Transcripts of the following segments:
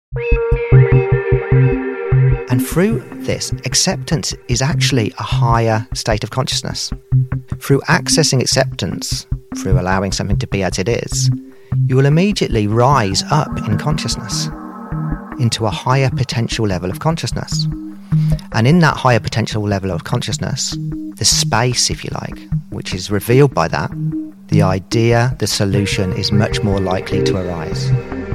And through this, acceptance is actually a higher state of consciousness. Through accessing acceptance, through allowing something to be as it is, you will immediately rise up in consciousness into a higher potential level of consciousness. And in that higher potential level of consciousness, the space, if you like, which is revealed by that, the idea, the solution is much more likely to arise.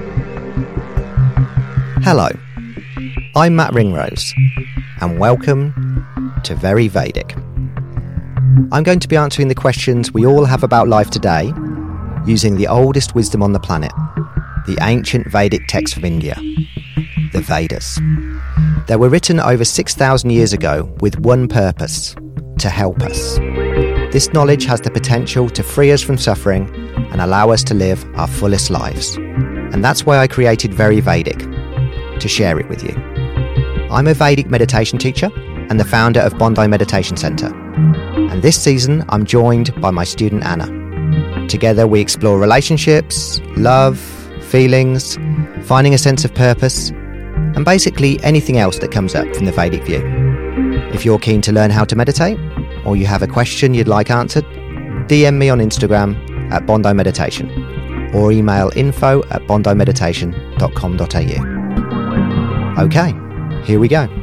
Hello, I'm Matt Ringrose, and welcome to Very Vedic. I'm going to be answering the questions we all have about life today using the oldest wisdom on the planet, the ancient Vedic texts of India, the Vedas. They were written over 6,000 years ago with one purpose: to help us. This knowledge has the potential to free us from suffering and allow us to live our fullest lives. And that's why I created Very Vedic, to share it with you. I'm a Vedic meditation teacher and the founder of Bondi Meditation Centre. And this season, I'm joined by my student Anna. Together we explore relationships, love, feelings, finding a sense of purpose, and basically anything else that comes up from the Vedic view. If you're keen to learn how to meditate, or you have a question you'd like answered, DM me on Instagram at Bondi Meditation, or email info@bondimeditation.com.au. Okay, here we go.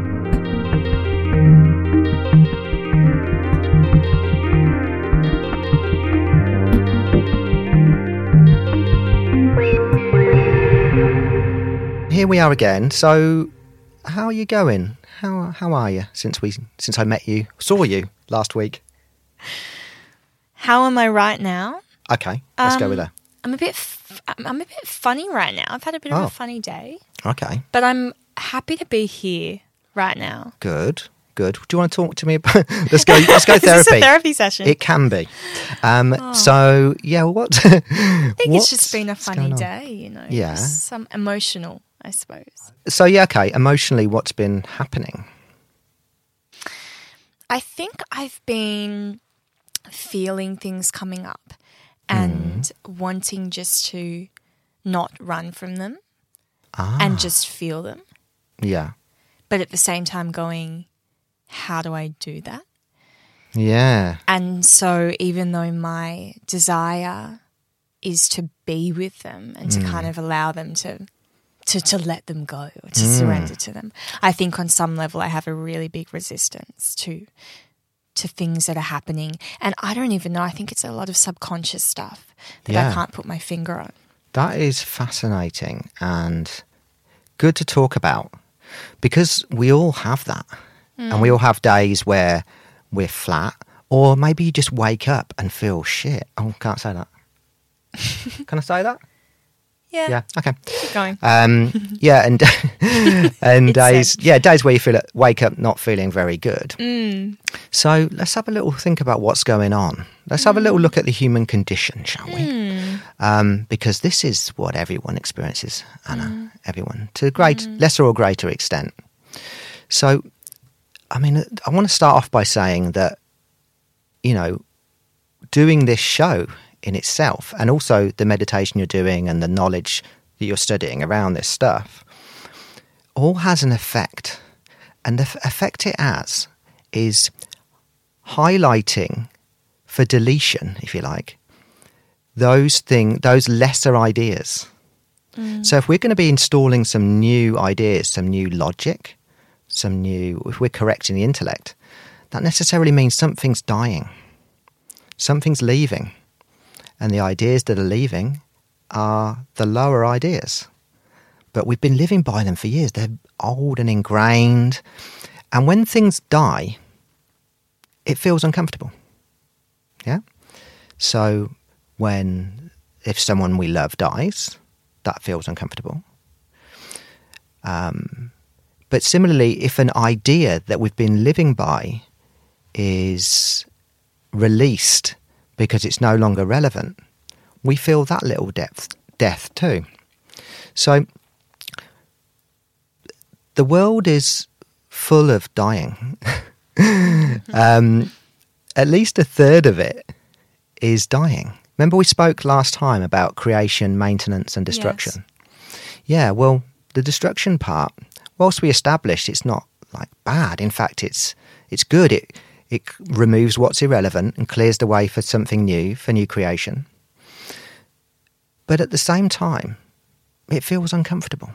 Here we are again. So, how are you going? How are you since I saw you last week? How am I right now? Okay, let's go with that. I'm a bit funny right now. I've had a bit of a funny day. Okay. But I'm happy to be here right now. Good. Do you want to talk to me about... Let's go therapy. Is this a therapy session? It can be. So, yeah, what... I think it's just been a funny day, you know. Yeah. Some emotional, I suppose. So, yeah, okay. Emotionally, what's been happening? I think I've been feeling things coming up and wanting just to not run from them and just feel them. Yeah. But at the same time going, how do I do that? Yeah. And so even though my desire is to be with them and to kind of allow them to let them go or to surrender to them, I think on some level I have a really big resistance to things that are happening. And I don't even know. I think it's a lot of subconscious stuff that I can't put my finger on. That is fascinating and good to talk about because we all have that. And we all have days where we're flat, or maybe you just wake up and feel shit. Oh, can't say that. Can I say that? Yeah. Okay. Keep going. Yeah, and days where you wake up not feeling very good. So let's have a little think about what's going on. Let's have a little look at the human condition, shall we? Because this is what everyone experiences, Anna. Everyone, to a lesser or greater extent. So, I mean, I want to start off by saying that, you know, doing this show in itself, and also the meditation you're doing and the knowledge that you're studying around this stuff, all has an effect. And the effect it has is highlighting for deletion, if you like, those lesser ideas. So if we're going to be installing some new ideas, some new logic, if we're correcting the intellect, that necessarily means something's dying. Something's leaving. And the ideas that are leaving are the lower ideas. But we've been living by them for years. They're old and ingrained. And when things die, it feels uncomfortable. Yeah? So if someone we love dies, that feels uncomfortable. But similarly, if an idea that we've been living by is released because it's no longer relevant, we feel that little death too. So the world is full of dying. At least a third of it is dying. Remember we spoke last time about creation, maintenance and destruction? Yes. Yeah, well, the destruction part, whilst we established it's not like bad, in fact it's good. It removes what's irrelevant and clears the way for something new, for new creation. But at the same time, it feels uncomfortable.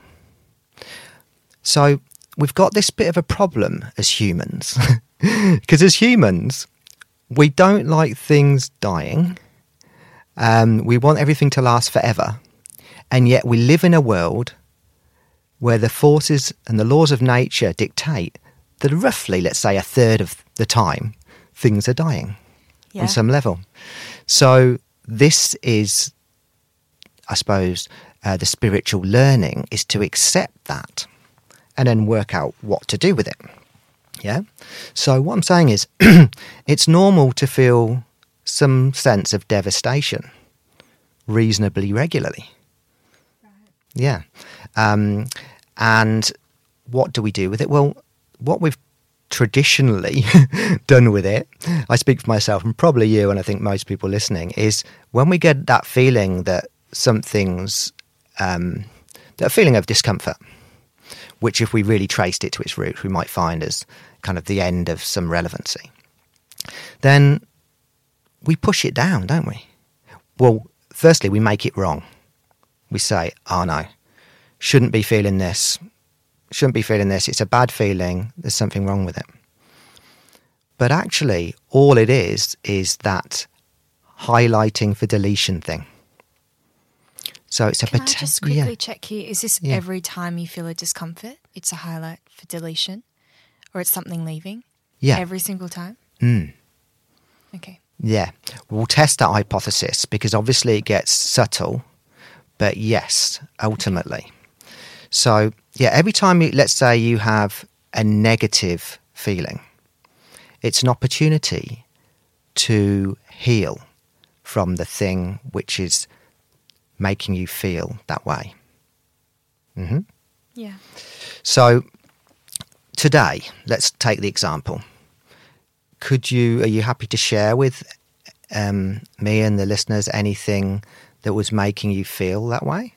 So we've got this bit of a problem as humans. Because as humans, we don't like things dying. We want everything to last forever. And yet we live in a world where the forces and the laws of nature dictate that roughly, let's say, a third of the time, things are dying on some level. So this is, I suppose, the spiritual learning is to accept that and then work out what to do with it. Yeah? So what I'm saying is it's normal to feel some sense of devastation reasonably regularly. Right. Yeah. And what do we do with it? Well, what we've traditionally done with it, I speak for myself and probably you, and I think most people listening, is when we get that feeling that something's, that feeling of discomfort, which if we really traced it to its root, we might find as kind of the end of some relevancy, then we push it down, don't we? Well, firstly, we make it wrong. We say, oh no, shouldn't be feeling this. Shouldn't be feeling this. It's a bad feeling. There's something wrong with it. But actually, all it is that highlighting for deletion thing. So it's Can I just quickly check here? Is this every time you feel a discomfort, it's a highlight for deletion? Or it's something leaving? Yeah. Every single time? Okay. Yeah. We'll test that hypothesis because obviously it gets subtle, but yes, ultimately. So, yeah, every time, let's say you have a negative feeling, it's an opportunity to heal from the thing which is making you feel that way. Mm-hmm. Yeah. So, today, let's take the example. Are you happy to share with me and the listeners anything that was making you feel that way?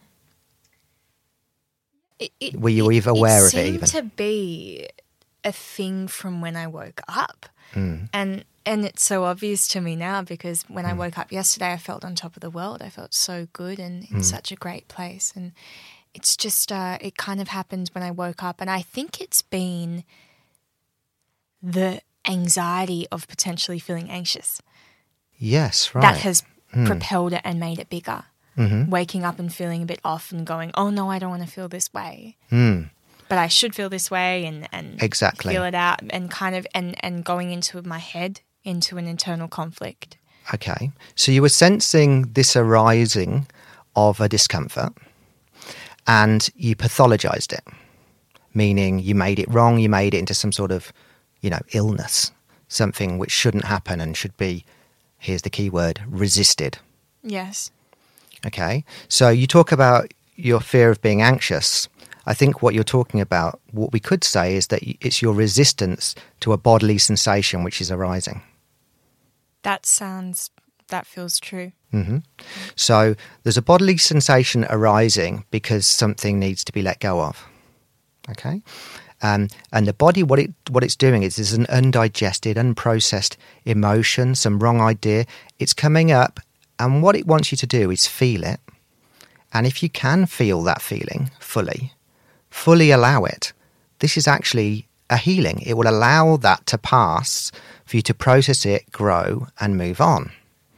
Were you even aware of it even? It seemed to be a thing from when I woke up. And it's so obvious to me now because when I woke up yesterday, I felt on top of the world. I felt so good and in such a great place. And it's just, it kind of happened when I woke up. And I think it's been the anxiety of potentially feeling anxious. Yes, right. That has propelled it and made it bigger. Mm-hmm. Waking up and feeling a bit off and going, oh no, I don't want to feel this way. But I should feel this way and exactly feel it out and kind of and going into my head, into an internal conflict. Okay. So you were sensing this arising of a discomfort and you pathologized it, meaning you made it wrong, you made it into some sort of, illness, something which shouldn't happen and should be, here's the key word, resisted. Yes. Okay. So you talk about your fear of being anxious. I think what you're talking about, what we could say is that it's your resistance to a bodily sensation which is arising. That feels true. Mm-hmm. So there's a bodily sensation arising because something needs to be let go of. Okay? And the body, what it's doing is an undigested, unprocessed emotion, some wrong idea. It's coming up, and what it wants you to do is feel it. And if you can feel that feeling fully allow it, this is actually a healing. It will allow that to pass for you to process it, grow, and move on.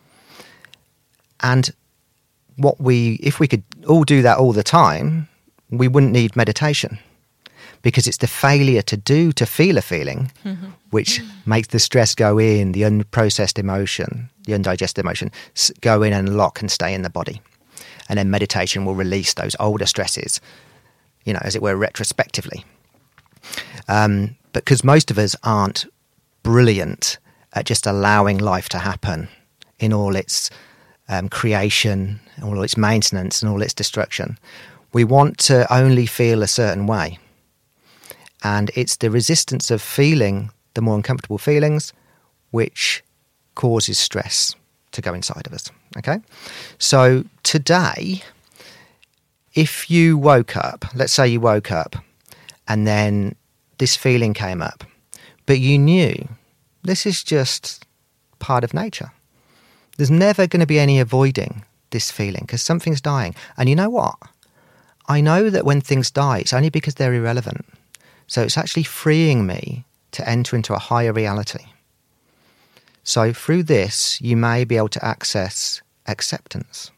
And if we could all do that all the time, we wouldn't need meditation. Because it's the failure to feel a feeling, which makes the stress go in, the unprocessed emotion, the undigested emotion, go in and lock and stay in the body. And then meditation will release those older stresses, as it were, retrospectively. Because most of us aren't brilliant at just allowing life to happen in all its creation, all its maintenance and all its destruction. We want to only feel a certain way. And it's the resistance of feeling the more uncomfortable feelings which causes stress to go inside of us. Okay? So today, if you woke up, let's say you woke up and then this feeling came up, but you knew this is just part of nature. There's never going to be any avoiding this feeling because something's dying. And you know what? I know that when things die, it's only because they're irrelevant. So it's actually freeing me to enter into a higher reality. So through this, you may be able to access acceptance.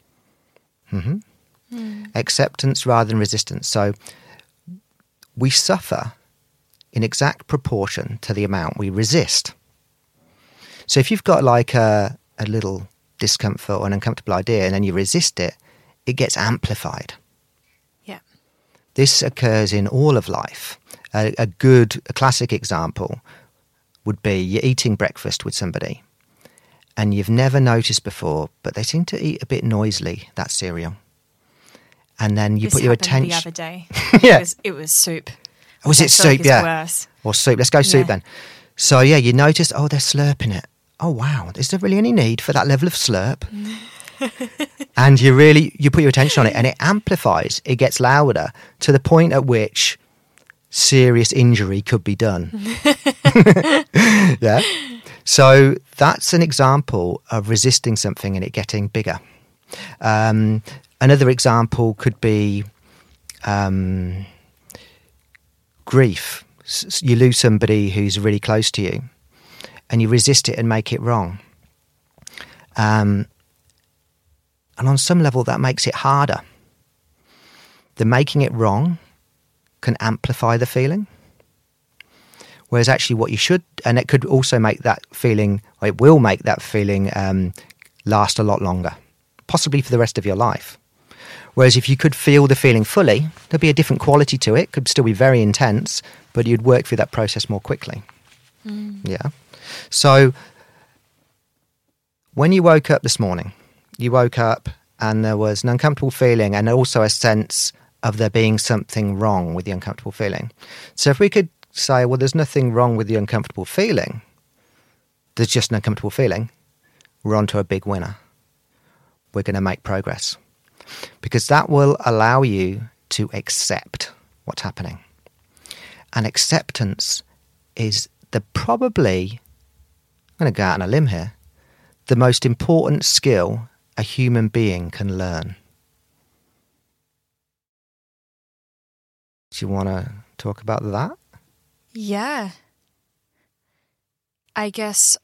Acceptance rather than resistance. So we suffer in exact proportion to the amount we resist. So if you've got like a little discomfort or an uncomfortable idea and then you resist it, it gets amplified. Yeah. This occurs in all of life. A classic example would be you're eating breakfast with somebody and you've never noticed before, but they seem to eat a bit noisily, that cereal. And then you put your attention... the other day. Yeah. It was soup. Was it soup? Like yeah. Worse. Or soup. Let's go soup then. So yeah, you noticed, oh, they're slurping it. Oh, wow. Is there really any need for that level of slurp? And you put your attention on it and it amplifies. It gets louder to the point at which serious injury could be done. Yeah. So that's an example of resisting something and it getting bigger. Another example could be grief. You lose somebody who's really close to you and you resist it and make it wrong. And on some level that makes it harder. The making it wrong can amplify the feeling. Whereas actually what you should, and it could also make that feeling, or it will make that feeling last a lot longer, possibly for the rest of your life. Whereas if you could feel the feeling fully, there'd be a different quality to it, could still be very intense, but you'd work through that process more quickly. Yeah. So when you woke up this morning, you woke up and there was an uncomfortable feeling and also a sense of there being something wrong with the uncomfortable feeling. So if we could say, well, there's nothing wrong with the uncomfortable feeling, there's just an uncomfortable feeling, we're on to a big winner. We're going to make progress. Because that will allow you to accept what's happening. And acceptance is probably, I'm going to go out on a limb here, the most important skill a human being can learn. Do you want to talk about that? Yeah. I guess,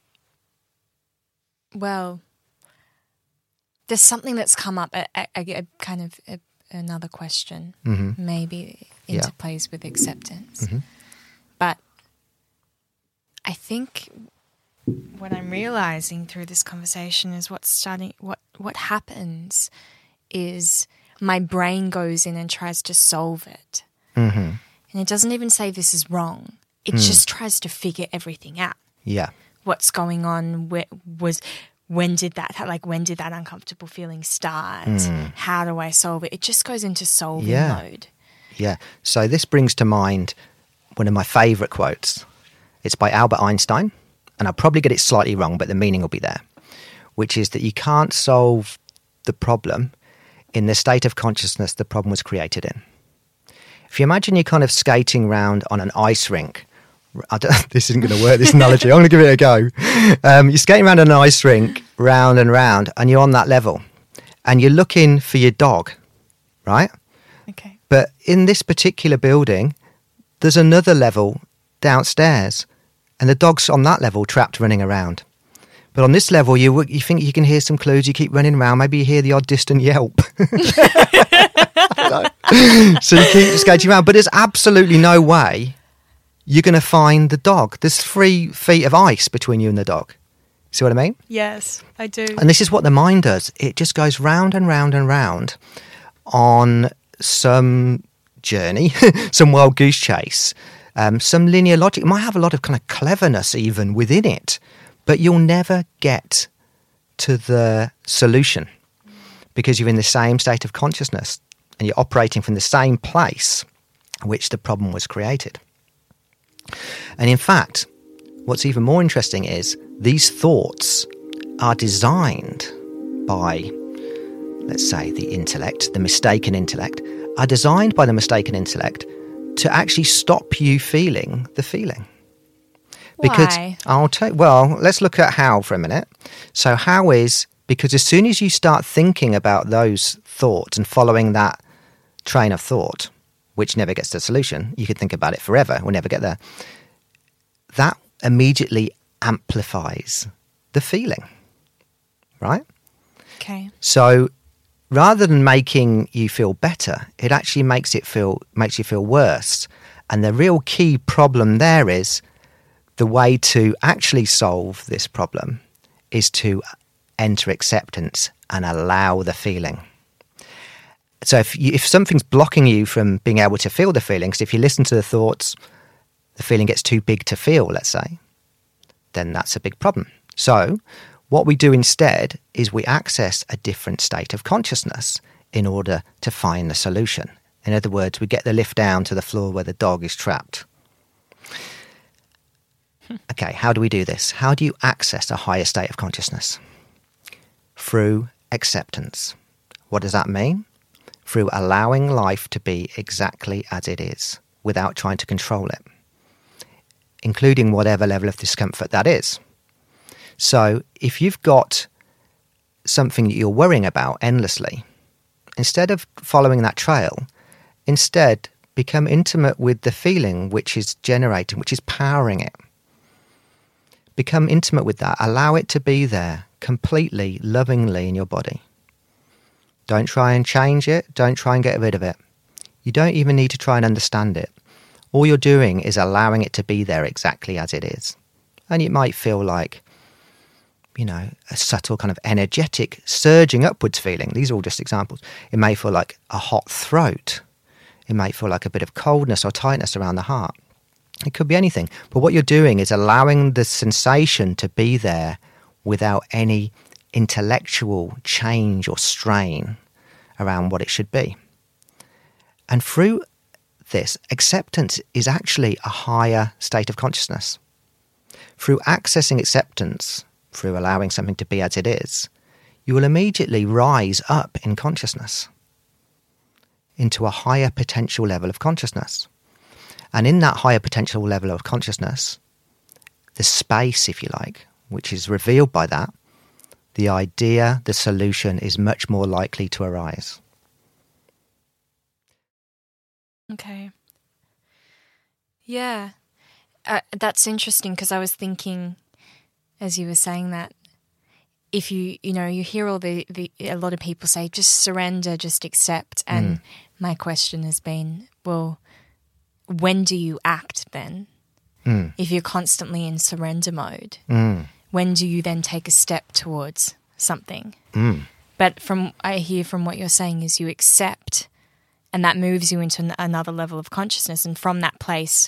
well, there's something that's come up, another question, maybe interplays with acceptance. But I think what I'm realizing through this conversation is what happens is my brain goes in and tries to solve it. And it doesn't even say this is wrong. It just tries to figure everything out. Yeah. What's going on? When did that uncomfortable feeling start? How do I solve it? It just goes into solving mode. Yeah. So this brings to mind one of my favourite quotes. It's by Albert Einstein, and I'll probably get it slightly wrong, but the meaning will be there, which is that you can't solve the problem in the state of consciousness the problem was created in. If you imagine you're kind of skating around on an ice rink, this isn't going to work, this analogy, I'm going to give it a go. You're skating around on an ice rink, round and round, and you're on that level, and you're looking for your dog, right? Okay. But in this particular building, there's another level downstairs, and the dog's on that level trapped running around. But on this level, you think you can hear some clues, you keep running around, maybe you hear the odd distant yelp. So you keep skating around, but there's absolutely no way you're going to find the dog. There's 3 feet of ice between you and the dog. See what I mean? Yes, I do. And this is what the mind does. It just goes round and round and round on some journey, some wild goose chase, some linear logic. It might have a lot of kind of cleverness even within it, but you'll never get to the solution because you're in the same state of consciousness and you're operating from the same place which the problem was created. And in fact, what's even more interesting is these thoughts are designed by let's say the intellect, the mistaken intellect, are designed by the mistaken intellect to actually stop you feeling the feeling. Because Why? Well, let's look at how for a minute. So how is, because as soon as you start thinking about those thoughts and following that train of thought, which never gets to the solution, you could think about it forever, we'll never get there, that immediately amplifies the feeling, right? Okay. So rather than making you feel better, it actually makes you feel worse. And the real key problem there is the way to actually solve this problem is to enter acceptance and allow the feeling. So if something's blocking you from being able to feel the feelings, if you listen to the thoughts, the feeling gets too big to feel, let's say, then that's a big problem. So what we do instead is we access a different state of consciousness in order to find the solution. In other words, we get the lift down to the floor where the dog is trapped. Okay, how do we do this? How do you access a higher state of consciousness? Through acceptance. What does that mean? Through allowing life to be exactly as it is, without trying to control it, including whatever level of discomfort that is. So if you've got something that you're worrying about endlessly, instead of following that trail, instead become intimate with the feeling which is generating, which is powering it. Become intimate with that. Allow it to be there completely, lovingly in your body. Don't try and change it. Don't try and get rid of it. You don't even need to try and understand it. All you're doing is allowing it to be there exactly as it is. And it might feel like, a subtle kind of energetic surging upwards feeling. These are all just examples. It may feel like a hot throat. It might feel like a bit of coldness or tightness around the heart. It could be anything. But what you're doing is allowing the sensation to be there without any intellectual change or strain around what it should be. And through this, acceptance is actually a higher state of consciousness. Through accessing acceptance, through allowing something to be as it is, you will immediately rise up in consciousness into a higher potential level of consciousness. And in that higher potential level of consciousness, the space, if you like, which is revealed by that, the idea, the solution is much more likely to arise. Okay. Yeah. That's interesting because I was thinking, as you were saying that, if you hear all a lot of people say, just surrender, just accept. And my question has been, well, when do you act then? If you're constantly in surrender mode, when do you then take a step towards something? But I hear from what you're saying is you accept, and that moves you into another level of consciousness. And from that place,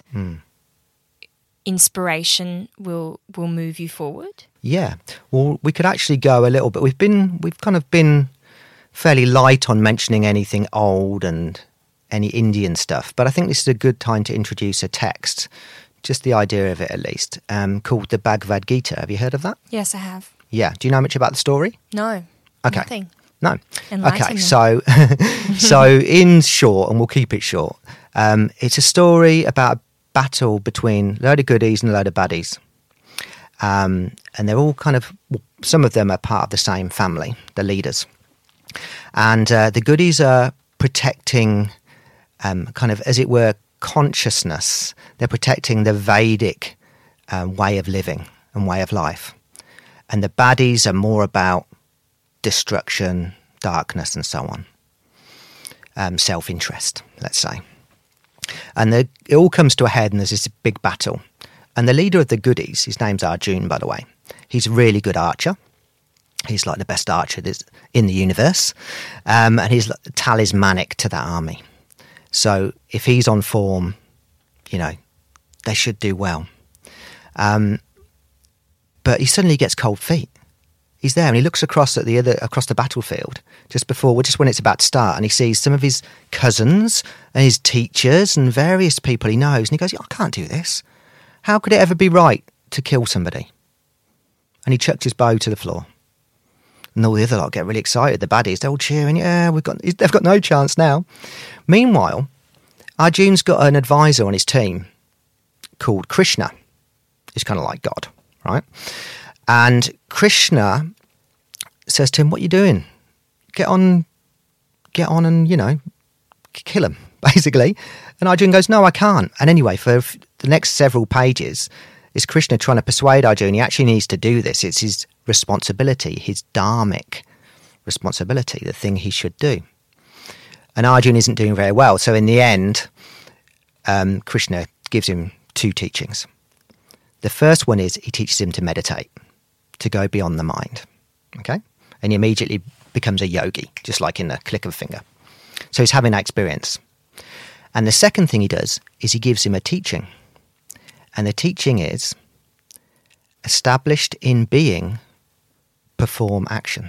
inspiration will move you forward. Yeah. Well, we could actually go a little bit. We've kind of been fairly light on mentioning anything old and any Indian stuff, but I think this is a good time to introduce a text, just the idea of it at least, called the Bhagavad Gita. Have you heard of that? Yes, I have. Yeah. Do you know much about the story? No. Okay. Nothing. No. Enlighten Okay. me. So in short, and we'll keep it short, it's a story about a battle between a load of goodies and a load of baddies. And they're all some of them are part of the same family, the leaders. And the goodies are protecting, as it were, consciousness. They're protecting the Vedic way of living and way of life. And the baddies are more about destruction, darkness, and so on. Self-interest, let's say. And it all comes to a head and there's this big battle. And the leader of the goodies, his name's Arjuna, by the way, he's a really good archer. He's like the best archer in the universe. And he's talismanic to that army. So if he's on form, they should do well. But he suddenly gets cold feet. He's there and he looks across the battlefield just when it's about to start, and he sees some of his cousins and his teachers and various people he knows, and he goes, I can't do this. How could it ever be right to kill somebody? And he chucked his bow to the floor. And all the other lot get really excited. The baddies, they're all cheering. Yeah, they've got no chance now. Meanwhile, Arjun's got an advisor on his team called Krishna. He's kind of like God, right? And Krishna says to him, what are you doing? Get on and, kill him, basically. And Arjun goes, no, I can't. And anyway, for the next several pages, is Krishna trying to persuade Arjun he actually needs to do this. It's his responsibility, his dharmic responsibility, the thing he should do. And Arjun isn't doing very well. So in the end, Krishna gives him 2 teachings. The first one is he teaches him to meditate, to go beyond the mind. Okay? And he immediately becomes a yogi, just like in a click of a finger. So he's having that experience. And the second thing he does is he gives him a teaching. And the teaching is, established in being, perform action.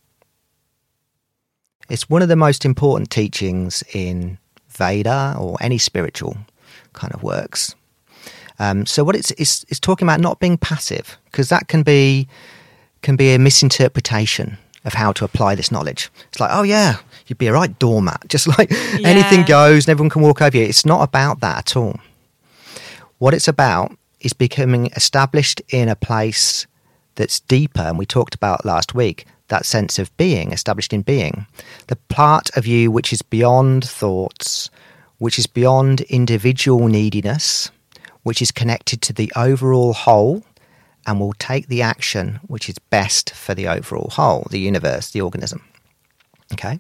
It's one of the most important teachings in Veda or any spiritual kind of works. So what it's talking about not being passive, because that can be a misinterpretation of how to apply this knowledge. It's like, oh yeah, you'd be a right doormat, just like anything goes and everyone can walk over you. It's not about that at all. What it's about is becoming established in a place that's deeper, and we talked about last week, that sense of being, established in being. The part of you which is beyond thoughts, which is beyond individual neediness, which is connected to the overall whole, and will take the action which is best for the overall whole, the universe, the organism. Okay?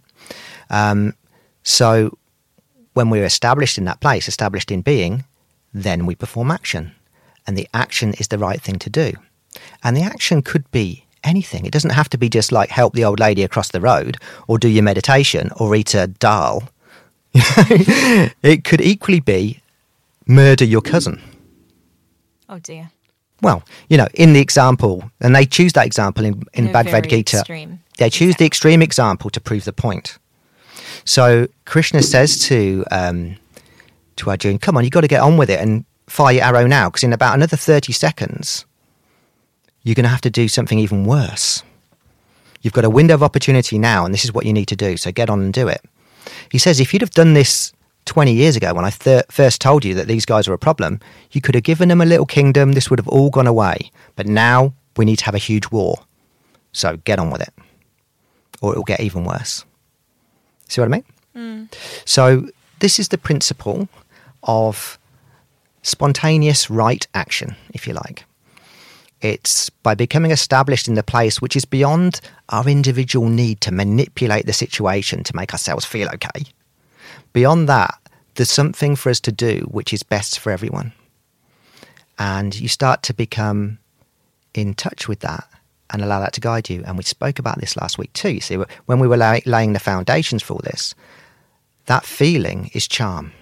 So when we're established in that place, established in being, then we perform action. And the action is the right thing to do. And the action could be anything. It doesn't have to be just like help the old lady across the road or do your meditation or eat a dal. It could equally be murder your cousin. Oh dear. Well, in the example, and they choose that example in Bhagavad Gita. Extreme. They choose the extreme example to prove the point. So Krishna says to Arjun, come on, you've got to get on with it and fire your arrow now, because in about another 30 seconds, you're going to have to do something even worse. You've got a window of opportunity now, and this is what you need to do, so get on and do it. He says, if you'd have done this 20 years ago when I first told you that these guys were a problem, you could have given them a little kingdom, this would have all gone away. But now we need to have a huge war. So get on with it, or it will get even worse. See what I mean? So this is the principle of spontaneous right action, if you like. It's by becoming established in the place which is beyond our individual need to manipulate the situation to make ourselves feel okay. Beyond that, there's something for us to do which is best for everyone. And you start to become in touch with that and allow that to guide you. And we spoke about this last week too. You see, when we were laying the foundations for all this, that feeling is charm.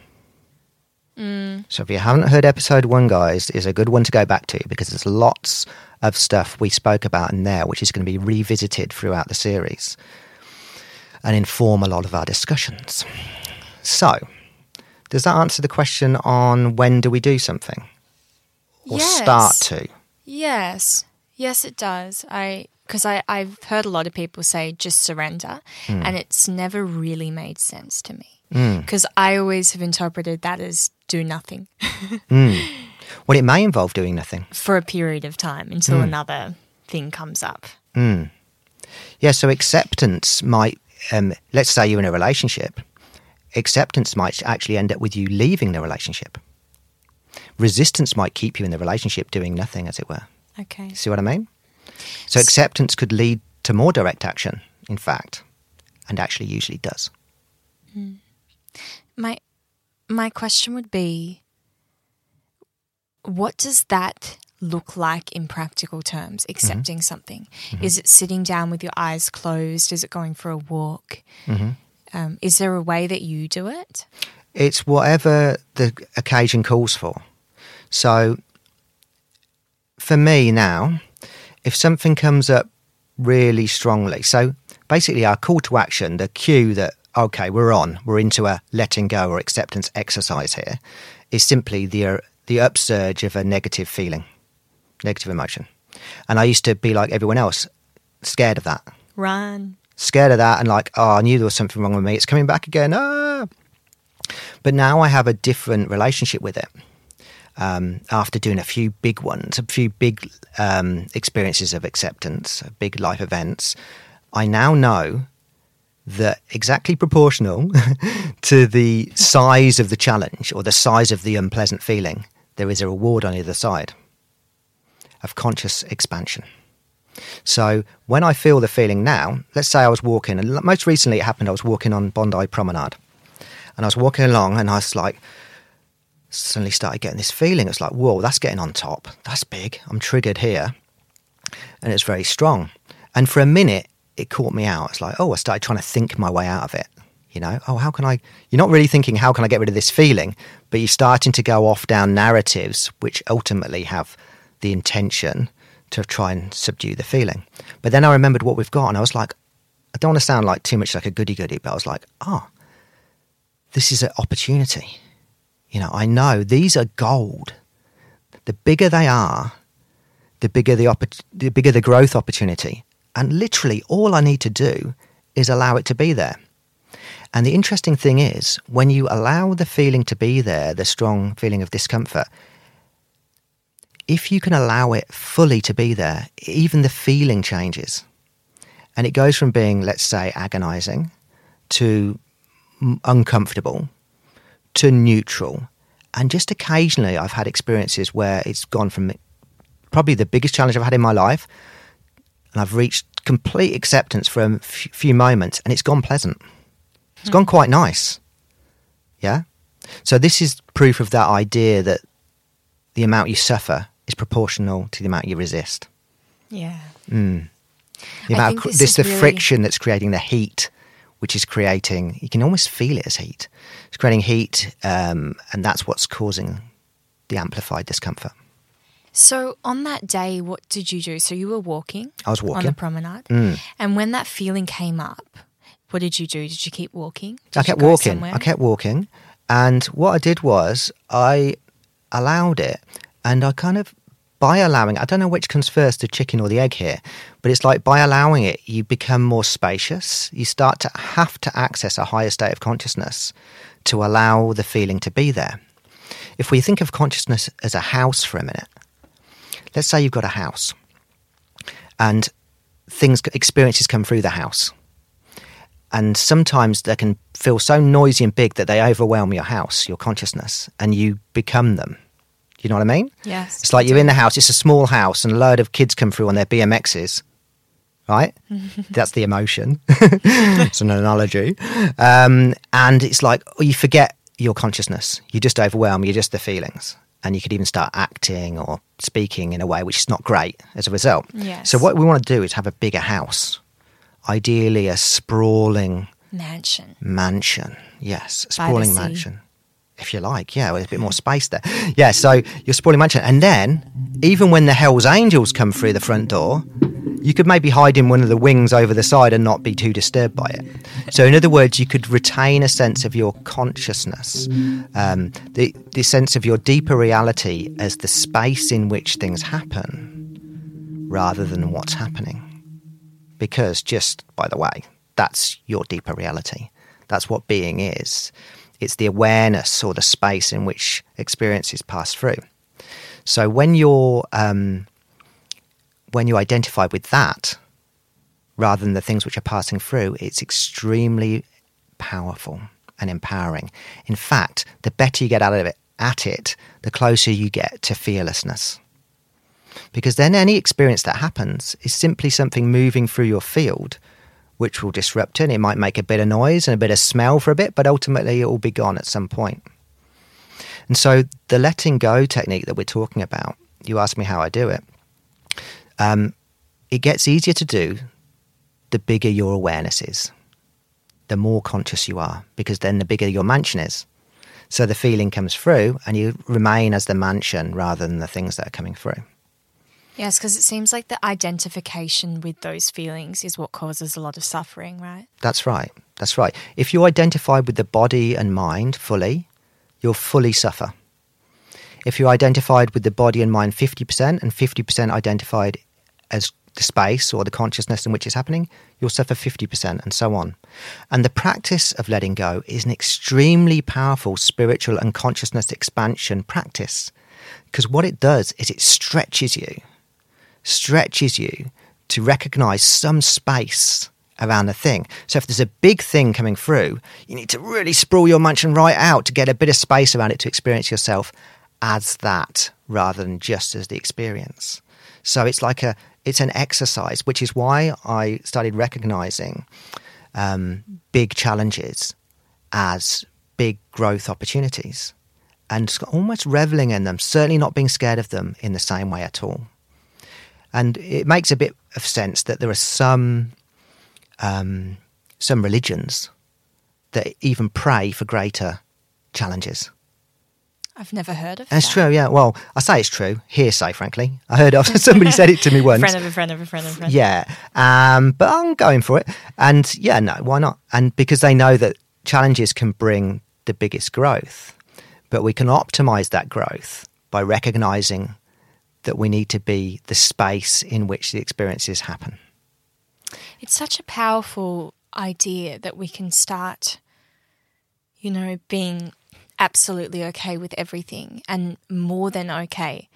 So if you haven't heard episode 1, guys, it's a good one to go back to, because there's lots of stuff we spoke about in there which is going to be revisited throughout the series and inform a lot of our discussions. So, does that answer the question on when do we do something? Or start to? Yes, it does. Because I've heard a lot of people say just surrender, and it's never really made sense to me. Because I always have interpreted that as do nothing. Well, it may involve doing nothing. For a period of time until another thing comes up. Yeah, so acceptance might, let's say you're in a relationship, acceptance might actually end up with you leaving the relationship. Resistance might keep you in the relationship doing nothing, as it were. Okay. See what I mean? So acceptance could lead to more direct action, in fact, and actually usually does. My question would be, what does that look like in practical terms, accepting something? Is it sitting down with your eyes closed? Is it going for a walk? Is there a way that you do it? It's whatever the occasion calls for. So for me now, if something comes up really strongly, so basically our call to action, the cue that, okay, we're into a letting go or acceptance exercise here, is simply the upsurge of a negative feeling, negative emotion. And I used to be like everyone else, scared of that. Run. Scared of that and like, oh, I knew there was something wrong with me. It's coming back again. Ah. But now I have a different relationship with it. After doing a few big ones, a few big experiences of acceptance, big life events, I now know that exactly proportional to the size of the challenge or the size of the unpleasant feeling, there is a reward on either side of conscious expansion. So when I feel the feeling now, let's say I was walking, and most recently it happened, I was walking on Bondi Promenade, and I was walking along and I was like, suddenly started getting this feeling. It's like, whoa, that's getting on top. That's big. I'm triggered here. And it's very strong. And for a minute, it caught me out. It's like, oh, I started trying to think my way out of it. You know, oh, how can I, you're not really thinking, how can I get rid of this feeling? But you're starting to go off down narratives, which ultimately have the intention to try and subdue the feeling. But then I remembered what we've got. And I was like, I don't want to sound like too much like a goody-goody, but I was like, this is an opportunity. You know, I know these are gold. The bigger they are, the bigger the growth opportunity. And literally all I need to do is allow it to be there. And the interesting thing is, when you allow the feeling to be there, the strong feeling of discomfort, if you can allow it fully to be there, even the feeling changes. And it goes from being, let's say, agonizing to uncomfortable to neutral. And just occasionally I've had experiences where it's gone from probably the biggest challenge I've had in my life, and I've reached complete acceptance for a few moments, and it's gone pleasant. It's gone quite nice. Yeah? So this is proof of that idea that the amount you suffer is proportional to the amount you resist. Yeah. The amount the friction that's creating the heat, which is creating, you can almost feel it as heat. It's creating heat, and that's what's causing the amplified discomfort. So on that day, what did you do? So you were walking. I was walking. On the promenade. And when that feeling came up, what did you do? Did you keep walking? I kept walking. And what I did was I allowed it, and I kind of, by allowing, I don't know which comes first, the chicken or the egg here, but it's like by allowing it, you become more spacious. You start to have to access a higher state of consciousness to allow the feeling to be there. If we think of consciousness as a house for a minute, let's say you've got a house and experiences come through the house. And sometimes they can feel so noisy and big that they overwhelm your house, your consciousness, and you become them. You know what I mean? Yes. It's like you're in the house, it's a small house, and a load of kids come through on their BMXs, right? That's the emotion. It's an analogy. And it's like, you forget your consciousness. You just overwhelm, you're just the feelings. And you could even start acting or speaking in a way which is not great as a result. Yes. So what we want to do is have a bigger house. Ideally a sprawling mansion. Yes, a sprawling mansion. If you like, yeah, with a bit more space there. Yeah, so you're sprawling mansion. And then, even when the Hells Angels come through the front door, you could maybe hide in one of the wings over the side and not be too disturbed by it. So in other words, you could retain a sense of your consciousness, the sense of your deeper reality as the space in which things happen, rather than what's happening. Because just, by the way, that's your deeper reality. That's what being is. It's the awareness or the space in which experiences pass through. So when you identify with that, rather than the things which are passing through, it's extremely powerful and empowering. In fact, the better you get out of it, the closer you get to fearlessness. Because then any experience that happens is simply something moving through your field, which will disrupt it. It might make a bit of noise and a bit of smell for a bit, but ultimately it will be gone at some point. And so the letting go technique that we're talking about, you asked me how I do it, it gets easier to do the bigger your awareness is, the more conscious you are, because then the bigger your mansion is. So the feeling comes through and you remain as the mansion rather than the things that are coming through. Yes, because it seems like the identification with those feelings is what causes a lot of suffering, right? That's right. That's right. If you identify with the body and mind fully, you'll fully suffer. If you're identified with the body and mind 50% and 50% identified as the space or the consciousness in which it's happening, you'll suffer 50%, and so on. And the practice of letting go is an extremely powerful spiritual and consciousness expansion practice, because what it does is it stretches you to recognize some space around the thing. So if there's a big thing coming through, you need to really sprawl your mansion right out to get a bit of space around it to experience yourself as that rather than just as the experience. So it's an exercise, which is why I started recognizing big challenges as big growth opportunities and almost reveling in them, certainly not being scared of them in the same way at all. And it makes a bit of sense that there are some religions that even pray for greater challenges. I've never heard of and that. It's true, yeah. Well, I say it's true. Hearsay, frankly. I heard of somebody said it to me once. Friend of a friend of a friend of a friend. Yeah. But I'm going for it. And yeah, no, why not? And because they know that challenges can bring the biggest growth, but we can optimize that growth by recognizing that we need to be the space in which the experiences happen. It's such a powerful idea that we can start, being absolutely okay with everything and more than okay,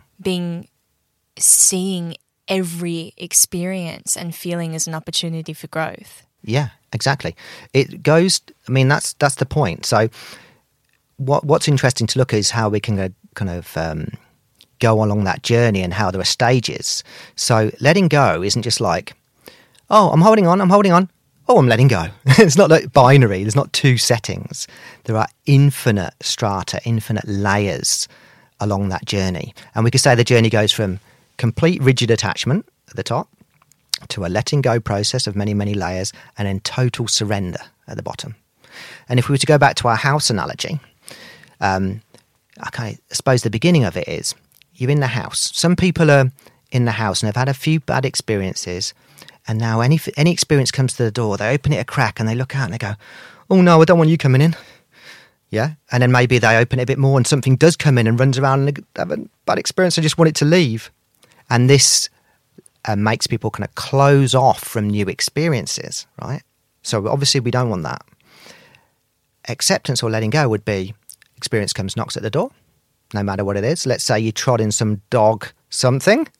seeing every experience and feeling as an opportunity for growth. Yeah, exactly. It goes, that's the point. So what's interesting to look at is how we can go along that journey and how there are stages. So letting go isn't just like, oh, I'm holding on. Oh, I'm letting go. It's not like binary. There's not two settings. There are infinite strata, infinite layers along that journey. And we could say the journey goes from complete rigid attachment at the top to a letting go process of many, many layers, and then total surrender at the bottom. And if we were to go back to our house analogy, I suppose the beginning of it is you're in the house. Some people are in the house and have had a few bad experiences, and now any experience comes to the door, they open it a crack and they look out and they go, oh no, I don't want you coming in. Yeah. And then maybe they open it a bit more and something does come in and runs around and they have a bad experience. I just want it to leave. And this makes people kind of close off from new experiences, right? So obviously we don't want that. Acceptance or letting go would be experience comes, knocks at the door, no matter what it is. Let's say you trod in some dog something.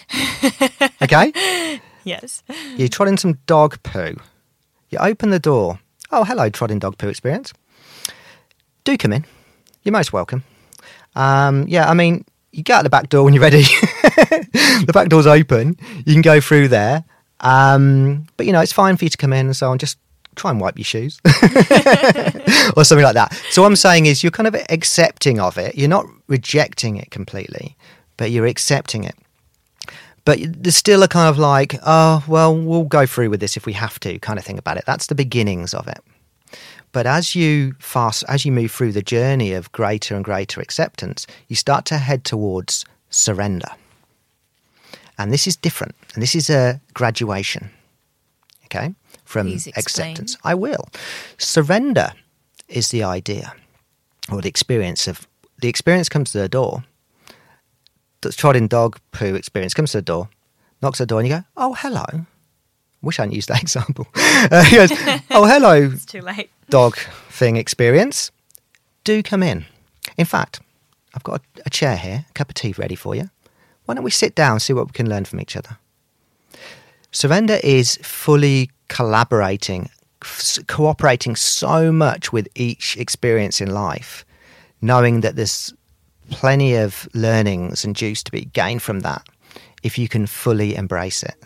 Okay? Yes. You trod in some dog poo. You open the door. Oh, hello, trod in dog poo experience. Do come in. You're most welcome. You get out the back door when you're ready. The back door's open. You can go through there. But, it's fine for you to come in and so on. Just try and wipe your shoes or something like that. So what I'm saying is you're kind of accepting of it. You're not rejecting it completely, but you're accepting it. But there's still a kind of like, oh, well, we'll go through with this if we have to kind of thing about it. That's the beginnings of it. But as you move through the journey of greater and greater acceptance, you start to head towards surrender. And this is different. And this is a graduation, okay, from acceptance. I will. Surrender is the idea or the experience comes to the door. The trod in dog poo experience comes to the door, knocks at the door, and you go, oh, hello. Wish I hadn't used that example. He goes, oh, hello. It's too late. Dog thing experience. Do come in. In fact, I've got a chair here, a cup of tea ready for you. Why don't we sit down and see what we can learn from each other? Surrender is fully collaborating, cooperating so much with each experience in life, knowing that there's plenty of learnings and juice to be gained from that if you can fully embrace it.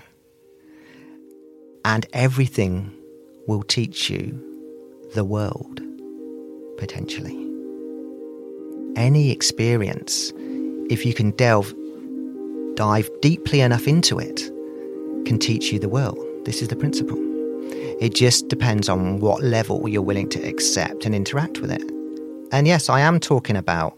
And everything will teach you the world, potentially. Any experience, if you can dive deeply enough into it, can teach you the world. This is the principle. It just depends on what level you're willing to accept and interact with it. And yes, I am talking about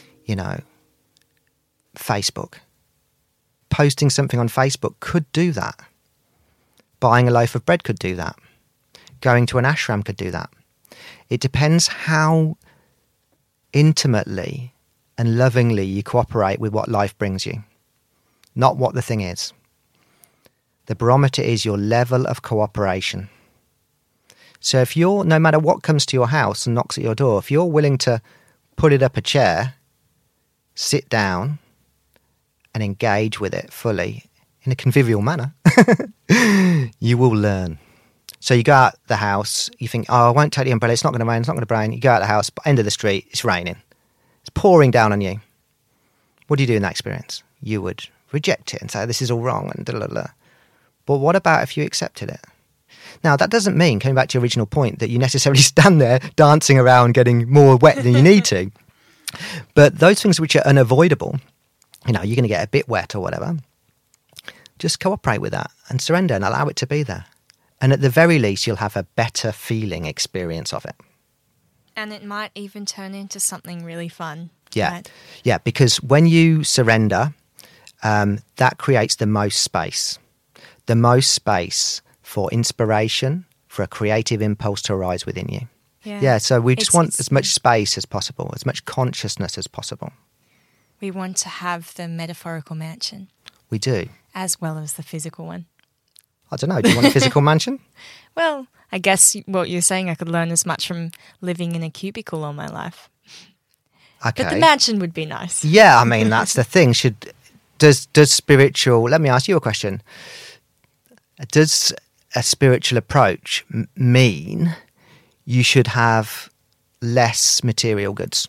Facebook. Posting something on Facebook could do that. Buying a loaf of bread could do that. Going to an ashram could do that. It depends how intimately and lovingly you cooperate with what life brings you, not what the thing is. The barometer is your level of cooperation. So if you're, no matter what comes to your house and knocks at your door, if you're willing to put it up a chair, sit down and engage with it fully in a convivial manner, you will learn. So you go out the house, you think, oh, I won't take the umbrella, it's not going to rain, it's not going to rain. You go out the house, end of the street, it's raining. It's pouring down on you. What do you do in that experience? You would reject it and say, this is all wrong and da-da-da. But what about if you accepted it? Now, that doesn't mean, coming back to your original point, that you necessarily stand there dancing around getting more wet than you need to. But those things which are unavoidable, you know, you're going to get a bit wet or whatever, just cooperate with that and surrender and allow it to be there. And at the very least, you'll have a better feeling experience of it. And it might even turn into something really fun. Yeah, right? Yeah, because when you surrender, that creates the most space. The most space for inspiration, for a creative impulse to arise within you. Yeah, so we just want as much space as possible, as much consciousness as possible. We want to have the metaphorical mansion. We do. As well as the physical one. I don't know, do you want a physical mansion? Well, I guess what you're saying, I could learn as much from living in a cubicle all my life. Okay. But the mansion would be nice. Yeah, I mean, that's the thing. Does spiritual... Let me ask you a question. Does a spiritual approach mean you should have less material goods?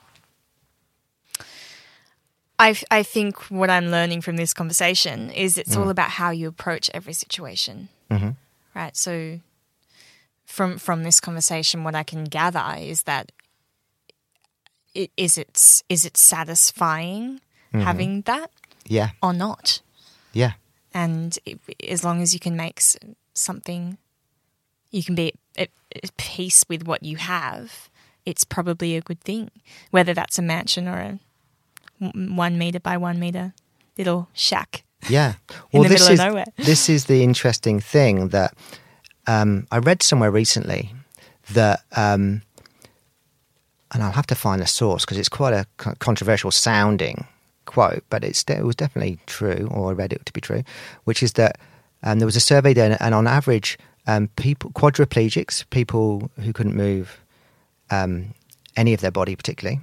I think what I'm learning from this conversation is it's all about how you approach every situation. Mm-hmm. Right? So from this conversation, what I can gather is that is it satisfying having that? Yeah. Or not? Yeah. And as long as you can make something, you can be at peace with what you have, it's probably a good thing. Whether that's a mansion or a 1 meter by 1 meter little shack. Yeah. Well, in the middle of nowhere. This is the interesting thing that I read somewhere recently that, and I'll have to find the source because it's quite a controversial sounding quote, but it was definitely true, or I read it to be true, which is that there was a survey done, and on average, people, quadriplegics, people who couldn't move any of their body particularly,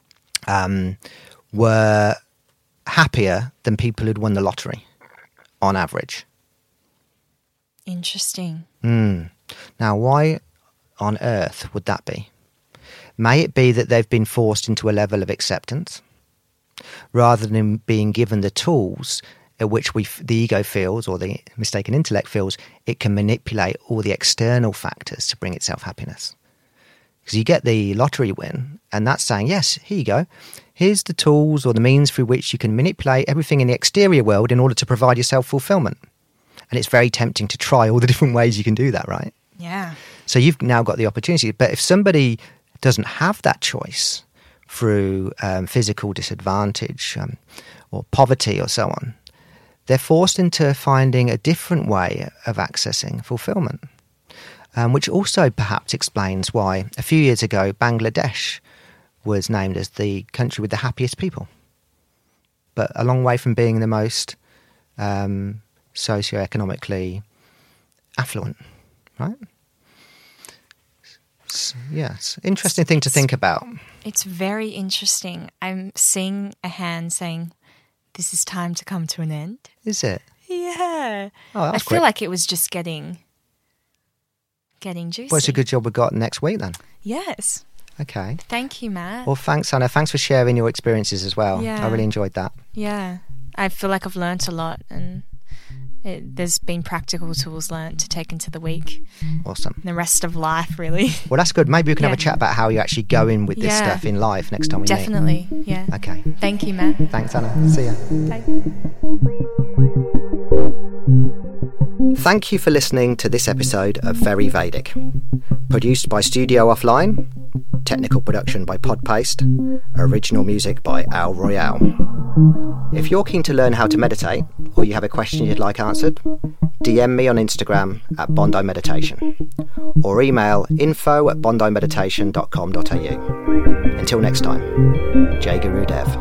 were happier than people who'd won the lottery on average. Interesting. Now, why on earth would that be? May it be that they've been forced into a level of acceptance rather than being given the tools at which the ego feels, or the mistaken intellect feels, it can manipulate all the external factors to bring itself happiness. Because you get the lottery win, and that's saying, yes, here you go. Here's the tools or the means through which you can manipulate everything in the exterior world in order to provide yourself fulfillment. And it's very tempting to try all the different ways you can do that, right? Yeah. So you've now got the opportunity. But if somebody doesn't have that choice through physical disadvantage or poverty or so on, they're forced into finding a different way of accessing fulfillment, which also perhaps explains why a few years ago Bangladesh was named as the country with the happiest people, but a long way from being the most socioeconomically affluent, right? Yeah, it's an interesting thing to think about. It's very interesting. I'm seeing a hand saying, this is time to come to an end. Is it? Yeah. Oh, I that's feel quick. like it was just getting juicy. Well, it's a good job we got next week then. Yes. Okay. Thank you, Matt. Well, thanks, Anna. Thanks for sharing your experiences as well. Yeah. I really enjoyed that. Yeah. I feel like I've learnt a lot, and there's been practical tools learnt to take into the week. Awesome. The rest of life, really. Well, that's good. Maybe we can have a Yeah. chat about how you actually go in with this Yeah. stuff in life next time we Definitely. Yeah. meet. Okay. Thank you, Matt. Thanks, Anna. See ya. Bye. Thank you for listening to this episode of Very Vedic. Produced by Studio Offline, technical production by Podpaste, original music by Al Royale. If you're keen to learn how to meditate, or you have a question you'd like answered, DM me on Instagram at Bondi Meditation, or email info@bondimeditation.com.au. Until next time, Jai Guru Dev.